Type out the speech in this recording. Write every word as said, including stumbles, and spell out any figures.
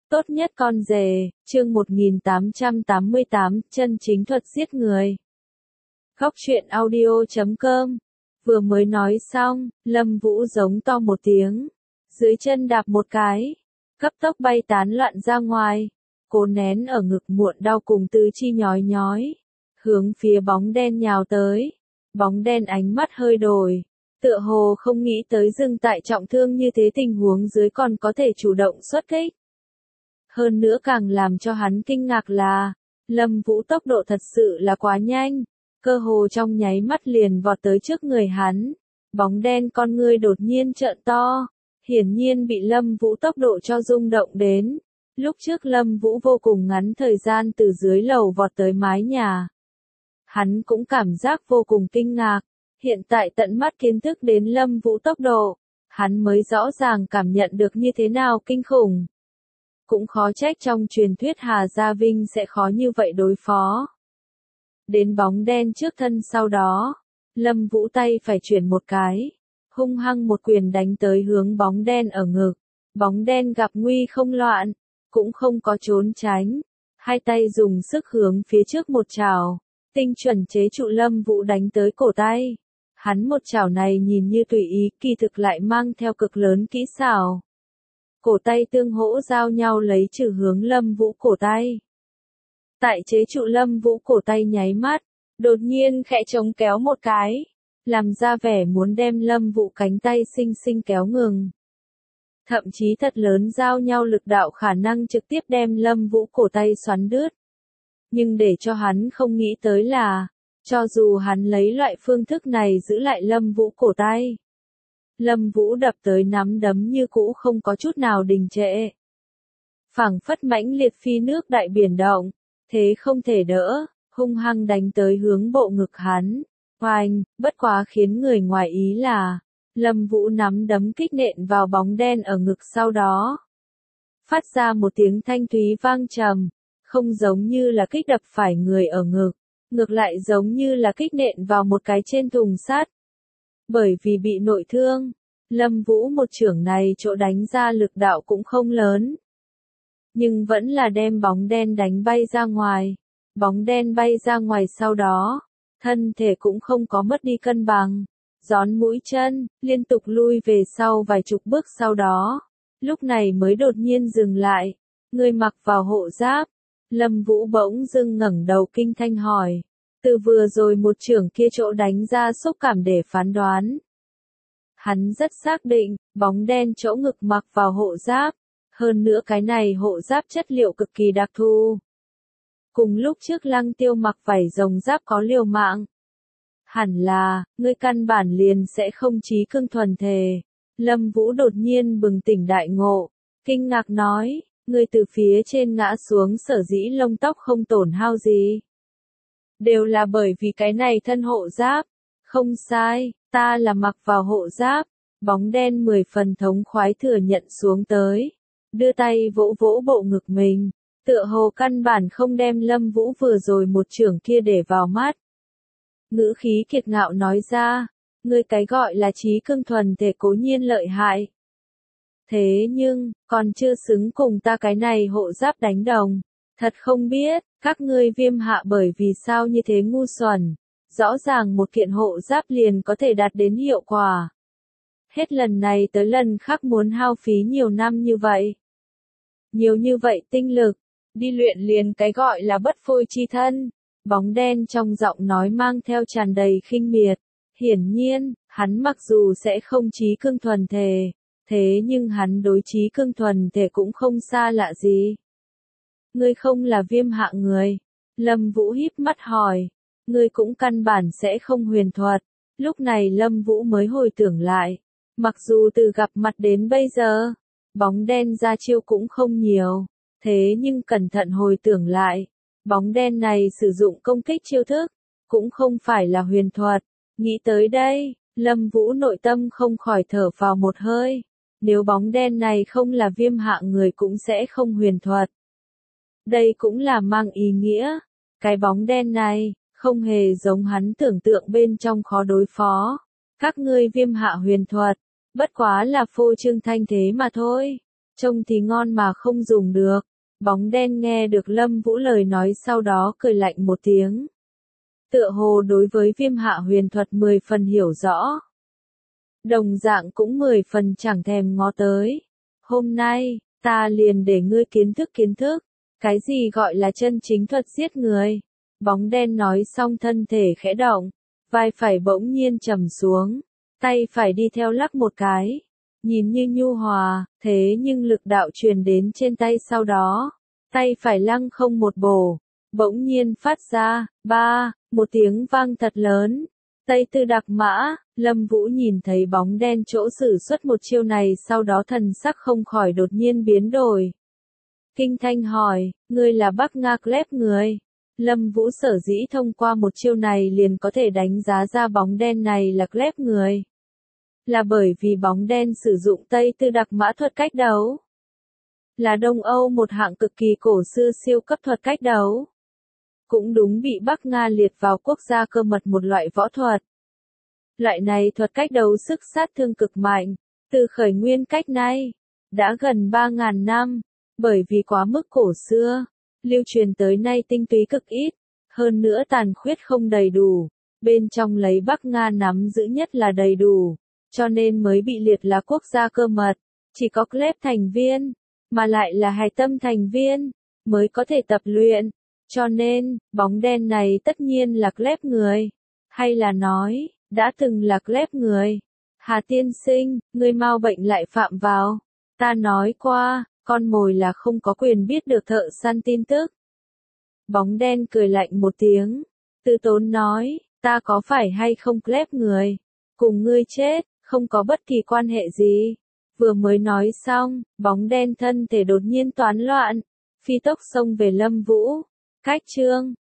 Tốt nhất con rể, chương một nghìn tám trăm tám mươi tám, chân chính thuật giết người. Góc truyện audio chấm com. Vừa mới nói xong, Lâm Vũ giống to một tiếng, dưới chân đạp một cái, cấp tốc bay tán loạn ra ngoài, cố nén ở ngực muộn đau cùng tứ chi nhói nhói, hướng phía bóng đen nhào tới. Bóng đen ánh mắt hơi đổi, tựa hồ không nghĩ tới dừng tại trọng thương như thế tình huống dưới còn có thể chủ động xuất kích. Hơn nữa càng làm cho hắn kinh ngạc là, Lâm Vũ tốc độ thật sự là quá nhanh, cơ hồ trong nháy mắt liền vọt tới trước người hắn. Bóng đen con ngươi đột nhiên trợn to, hiển nhiên bị Lâm Vũ tốc độ cho rung động đến. Lúc trước Lâm Vũ vô cùng ngắn thời gian từ dưới lầu vọt tới mái nhà. Hắn cũng cảm giác vô cùng kinh ngạc, hiện tại tận mắt kiến thức đến Lâm Vũ tốc độ, hắn mới rõ ràng cảm nhận được như thế nào kinh khủng. Cũng khó trách trong truyền thuyết Hà Gia Vinh sẽ khó như vậy đối phó. Đến bóng đen trước thân sau đó, Lâm Vũ tay phải chuyển một cái, hung hăng một quyền đánh tới hướng bóng đen ở ngực. Bóng đen gặp nguy không loạn, cũng không có trốn tránh, hai tay dùng sức hướng phía trước một chảo, tinh chuẩn chế trụ Lâm Vũ đánh tới cổ tay. Hắn một chảo này nhìn như tùy ý, kỳ thực lại mang theo cực lớn kỹ xảo. Cổ tay tương hỗ giao nhau lấy trừ hướng Lâm Vũ cổ tay. Tại chế trụ Lâm Vũ cổ tay nháy mắt, đột nhiên khẽ chống kéo một cái, làm ra vẻ muốn đem Lâm Vũ cánh tay xinh xinh kéo ngừng. Thậm chí thật lớn giao nhau lực đạo khả năng trực tiếp đem Lâm Vũ cổ tay xoắn đứt. Nhưng để cho hắn không nghĩ tới là, cho dù hắn lấy loại phương thức này giữ lại Lâm Vũ cổ tay, Lâm Vũ đập tới nắm đấm như cũ không có chút nào đình trệ. Phảng phất mãnh liệt phi nước đại biển động, thế không thể đỡ, hung hăng đánh tới hướng bộ ngực hắn. Oanh, bất quá khiến người ngoài ý là, Lâm Vũ nắm đấm kích nện vào bóng đen ở ngực sau đó. Phát ra một tiếng thanh thúy vang trầm, không giống như là kích đập phải người ở ngực, ngược lại giống như là kích nện vào một cái trên thùng sắt. Bởi vì bị nội thương, Lâm Vũ một chưởng này chỗ đánh ra lực đạo cũng không lớn. Nhưng vẫn là đem bóng đen đánh bay ra ngoài. Bóng đen bay ra ngoài sau đó, thân thể cũng không có mất đi cân bằng. Gión mũi chân, liên tục lui về sau vài chục bước sau đó. Lúc này mới đột nhiên dừng lại. Người mặc vào hộ giáp. Lâm Vũ bỗng dưng ngẩng đầu kinh thanh hỏi. Từ vừa rồi một chưởng kia chỗ đánh ra xúc cảm để phán đoán. Hắn rất xác định, bóng đen chỗ ngực mặc vào hộ giáp. Hơn nữa cái này hộ giáp chất liệu cực kỳ đặc thù. Cùng lúc trước Lăng Tiêu mặc vảy rồng giáp có liều mạng. Hẳn là, ngươi căn bản liền sẽ không trí cương thuần thể. Lâm Vũ đột nhiên bừng tỉnh đại ngộ, kinh ngạc nói, ngươi từ phía trên ngã xuống sở dĩ lông tóc không tổn hao gì. Đều là bởi vì cái này thân hộ giáp. Không sai, ta là mặc vào hộ giáp. Bóng đen mười phần thống khoái thừa nhận xuống tới. Đưa tay vỗ vỗ bộ ngực mình. Tựa hồ căn bản không đem Lâm Vũ vừa rồi một chưởng kia để vào mắt. Ngữ khí kiệt ngạo nói ra, ngươi cái gọi là trí cương thuần thể cố nhiên lợi hại. Thế nhưng, còn chưa xứng cùng ta cái này hộ giáp đánh đồng. Thật không biết, các ngươi Viêm Hạ bởi vì sao như thế ngu xuẩn. Rõ ràng một kiện hộ giáp liền có thể đạt đến hiệu quả. Hết lần này tới lần khác muốn hao phí nhiều năm như vậy. Nhiều như vậy tinh lực, đi luyện liền cái gọi là bất phôi chi thân. Bóng đen trong giọng nói mang theo tràn đầy khinh miệt. Hiển nhiên, hắn mặc dù sẽ không trí cương thuần thể, thế nhưng hắn đối trí cương thuần thể cũng không xa lạ gì. Ngươi không là Viêm Hạ người. Lâm Vũ híp mắt hỏi. Ngươi cũng căn bản sẽ không huyền thuật. Lúc này Lâm Vũ mới hồi tưởng lại. Mặc dù từ gặp mặt đến bây giờ, bóng đen ra chiêu cũng không nhiều. Thế nhưng cẩn thận hồi tưởng lại, bóng đen này sử dụng công kích chiêu thức, cũng không phải là huyền thuật. Nghĩ tới đây, Lâm Vũ nội tâm không khỏi thở vào một hơi. Nếu bóng đen này không là Viêm Hạ người cũng sẽ không huyền thuật. Đây cũng là mang ý nghĩa, cái bóng đen này, không hề giống hắn tưởng tượng bên trong khó đối phó. Các ngươi Viêm Hạ huyền thuật, bất quá là phô trương thanh thế mà thôi. trông thì ngon mà không dùng được. Bóng đen nghe được Lâm Vũ lời nói sau đó cười lạnh một tiếng. Tựa hồ đối với Viêm Hạ huyền thuật mười phần hiểu rõ. Đồng dạng cũng mười phần chẳng thèm ngó tới. Hôm nay, ta liền để ngươi kiến thức kiến thức. Cái gì gọi là chân chính thuật giết người? Bóng đen nói xong thân thể khẽ động. Vai phải bỗng nhiên trầm xuống. Tay phải đi theo lắc một cái. Nhìn như nhu hòa, thế nhưng lực đạo truyền đến trên tay sau đó. Tay phải lăng không một bổ. Bỗng nhiên phát ra, ba, một tiếng vang thật lớn. Tây Tư Đặc Mã, Lâm Vũ nhìn thấy bóng đen chỗ sử xuất một chiêu này sau đó thần sắc không khỏi đột nhiên biến đổi. Kinh thanh hỏi, ngươi là Bắc Nga Klep người. Lâm Vũ sở dĩ thông qua một chiêu này liền có thể đánh giá ra bóng đen này là Klep người. Là bởi vì bóng đen sử dụng Tây Tư Đặc Mã thuật cách đấu. Là Đông Âu một hạng cực kỳ cổ xưa siêu cấp thuật cách đấu. Cũng đúng bị Bắc Nga liệt vào quốc gia cơ mật một loại võ thuật. Loại này thuật cách đấu sức sát thương cực mạnh, từ khởi nguyên cách nay, đã gần ba ngàn năm, bởi vì quá mức cổ xưa, lưu truyền tới nay tinh túy cực ít, hơn nữa tàn khuyết không đầy đủ, bên trong lấy Bắc Nga nắm giữ nhất là đầy đủ, cho nên mới bị liệt là quốc gia cơ mật, chỉ có Klep thành viên, mà lại là hài tâm thành viên, mới có thể tập luyện. Cho nên, bóng đen này tất nhiên là Klep người. Hay là nói, đã từng là Klep người. Hà tiên sinh, ngươi mau bệnh lại phạm vào. Ta nói qua, con mồi là không có quyền biết được thợ săn tin tức. Bóng đen cười lạnh một tiếng. Tư Tốn nói, ta có phải hay không Klep người? Cùng ngươi chết, không có bất kỳ quan hệ gì. Vừa mới nói xong, bóng đen thân thể đột nhiên toán loạn. Phi tốc xông về Lâm Vũ. Cách chương